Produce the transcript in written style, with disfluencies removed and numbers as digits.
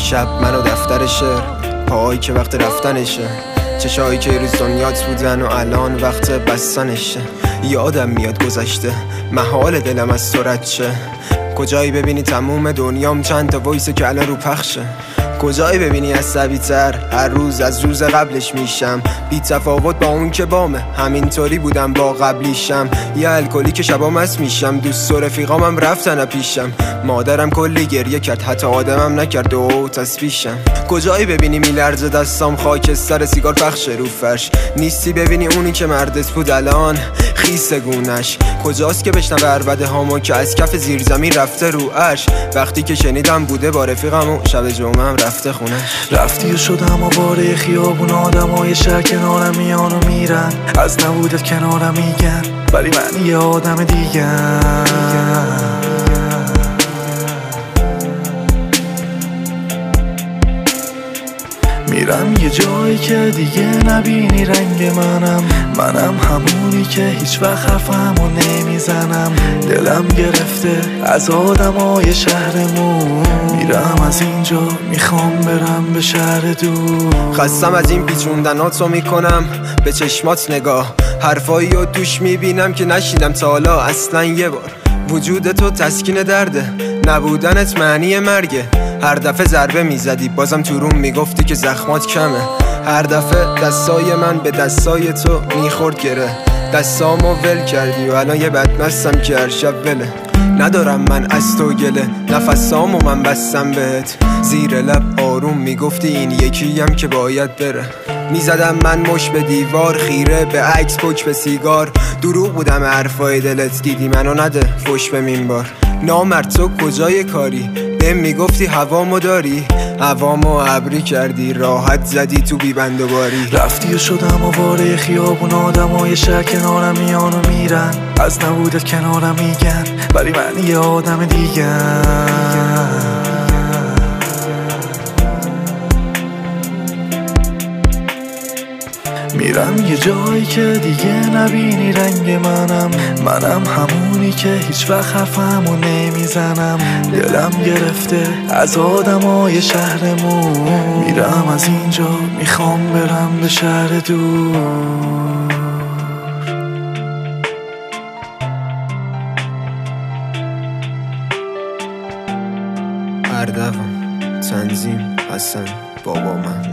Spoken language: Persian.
شب من و دفتر شعر، پاهایی که وقت رفتنشه، چشایی که روز دنیات بودن و الان وقت بستنشه. یادم میاد گذشته، محال دلم از تو رد شه. کجایی ببینی تموم دنیام چند تا وایسه که الان رو پخشه. کجایی ببینی عصبی تر، هر روز از روز قبلش میشم بی تفاوت با اون که بامه. همینطوری بودم با قبلیشم، یه الکلی که شبا مست میشم. دوست و رفیقامم رفتن پیشم، مادرم کلی گریه کرد حتی آدمم نکرد و تسبیشم. کجایی ببینی میلرزه دستام خاکستر سیگار پخش رو فرش. نیستی ببینی اونی که مردت بود الان خیس گونش. کجاست که بشنوه عربده هامو که از کف زیرزمین رفته رو عرش. وقتی که شنیدم بوده با رفیقم و شب جمعم رفته خونش. رفتی و شدم آواره خیابون، آدمای شهر کنارم میان و میرن، از نبودت کنارم میگن ولی من یه آدم دیگم. میرم یه جایی که دیگه نبینی رنگ منم همونی که هیچ وقت حرفمو نمیزنم. دلم گرفته از آدمای شهرمون، میرم از اینجا میخوام برم به شهر دور. خستم از این پیچوندناتو میکنم به چشمات نگاه، حرفایی رو توش میبینم که نشیدم تا حالا اصلا یه بار. وجود تو تسکین درده، نبودنت معنی مرگه. هر دفعه ضربه میزدی بازم تو روم میگفتی که زخمات کمه. هر دفعه دستای من به دستای تو میخورد گره، دستامو ول کردی و الان یه بدمستم که هر شب وله. ندارم من از تو گله، نفسامو من بستم بهت. زیر لب آروم میگفتی این یکیم که باید بره. میزدم من مش به دیوار، خیره به عکس پک به سیگار. دروغ بودم حرفای دلت، دیدی منو نده فش به منبار. نامرد تو کجای کاری، بهم میگفتی هوامو داری، هوامو ابری کردی راحت زدی تو بیبند و باری. رفتی و شدم آواره خیابون، آدمای شهر کنارم میان و میرن، از نبودت کنارم میگن ولی من یه آدم دیگم. میرم یه جایی که دیگه نبینی رنگ منم همونی که هیچ وقت حرفمو نمیزنم. دلم گرفته از آدمای شهرمون، میرم از اینجا میخوام برم به شهر دور. اردوان تنظیم حسن بابا من.